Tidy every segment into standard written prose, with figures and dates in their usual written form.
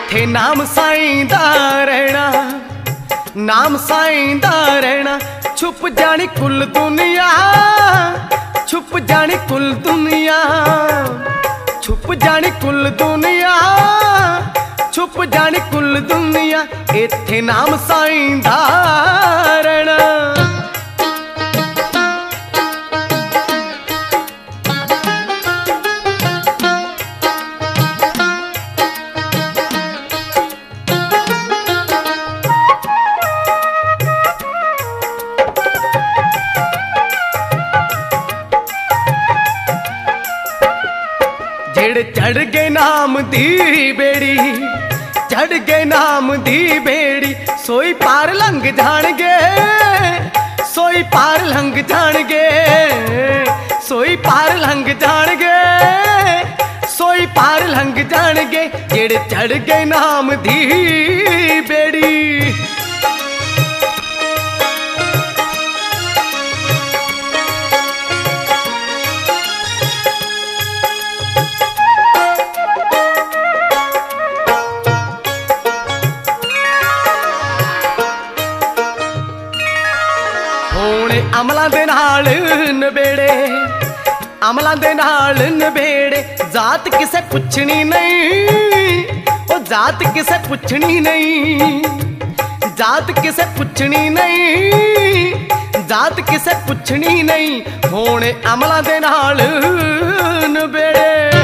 इत्थे नाम साईं दा रहना, नाम साईं दा रहना। छुप जानी कुल दुनिया, छुप जानी कुल दुनिया, छुप जानी कुल दुनिया, छुप जानी कुल दुनिया। इत्थे नाम साईं दा रहना। जेड़े चढ़ गए नाम दी बेड़ी, चढ़ गए नाम दी बेड़ी, सोई पार लंघ जाणगे, सोई पार लंघ जाणगे, सोई पार लंघ जाणगे, सोई पार लंघ जाणगे। जेड़े चढ़ गए नाम दी बेड़ी। अमलां दे नाल नबेड़े, अमलां दे नाल नबेड़े। जात किसे पुछनी नहीं, ओ जात किसे पुछनी नहीं, जात किसे पुछनी नहीं, जात किसे पुछनी नहीं। होणे अमलां दे नाल नबेड़े।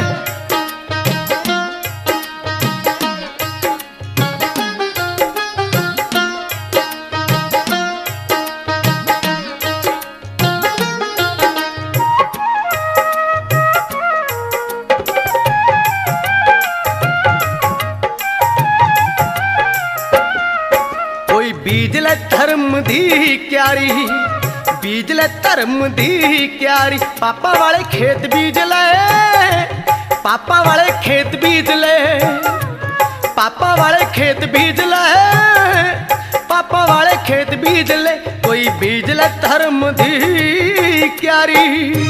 बीज ले धर्म दी क्यारी, बीज ले धर्म दी क्यारी। पापा वाले खेत बीज ले, पापा वाले खेत बीज ले, पापा वाले खेत बीज ले, पापा वाले खेत बीज ले। कोई बीज ले धर्म दी क्यारी।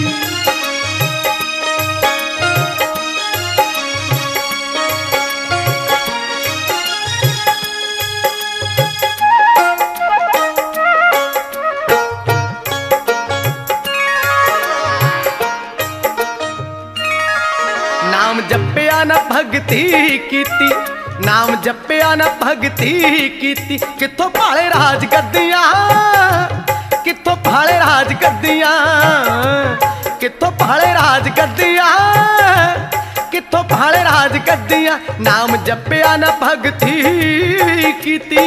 नाम जपया न भगती कीती, नाम जपया न भगती कीती। किथों भाले राज गद्दियां, किथों भाले राज गद्दियां, किथों भाले राज गद्दियां, किथों भाले राज गद्दियां। नाम जपया न भगती कीती।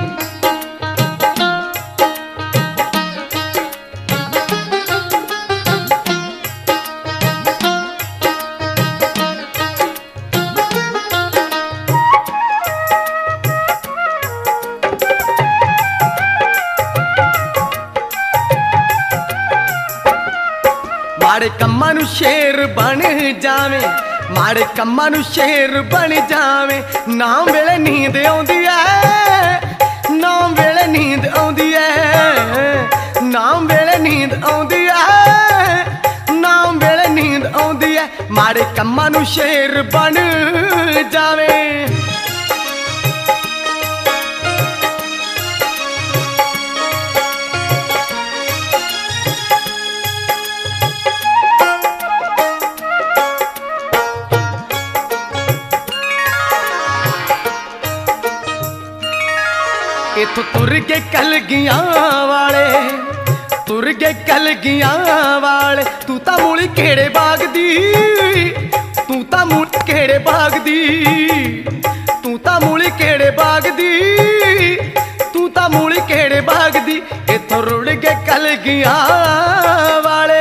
माड़े कम्मां नूं शेर बन जावे, माड़े कम्मां नूं शेर बन जावे। नाम वेले नींद आउंदी ऐ, नाम वेले नींद आउंदी ऐ, नाम वेले नींद आउंदी ऐ, नाम वेले नींद आउंदी ऐ। माड़े कम्मां नूं शेर बन जावे। इथों तुर के कलगियां वाले, तुर के कलगियां वाले। तू तां मूली केड़े बाग दी, तू तां मूली केड़े बाग दी, तू तां मूली केड़े बाग दी, तू तां मूली केड़े बाग दी। इथों रुड़ के कलगियां वाले।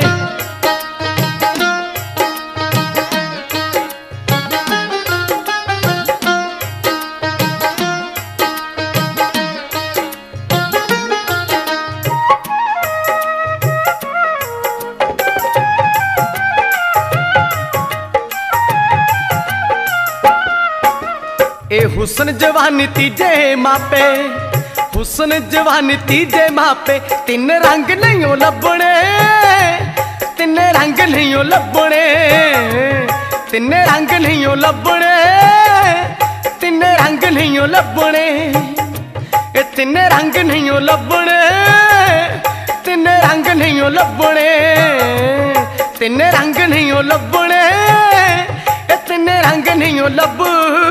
ए हुस्न जवानी तीजे मापे, हुस्न जवानी तीजे मापे। तीन रंग नहीं ओ लभणे, तीन रंग नहीं ओ लभणे, तीन रंग नहीं ओ लभणे, तीन नहीं लभने, ये तिन्ने रंग नहीं लभने, तिन्ने रंग नहीं लभने, तिन्ने रंग नहीं लभने, ये तिन्ने रंग नहीं लभ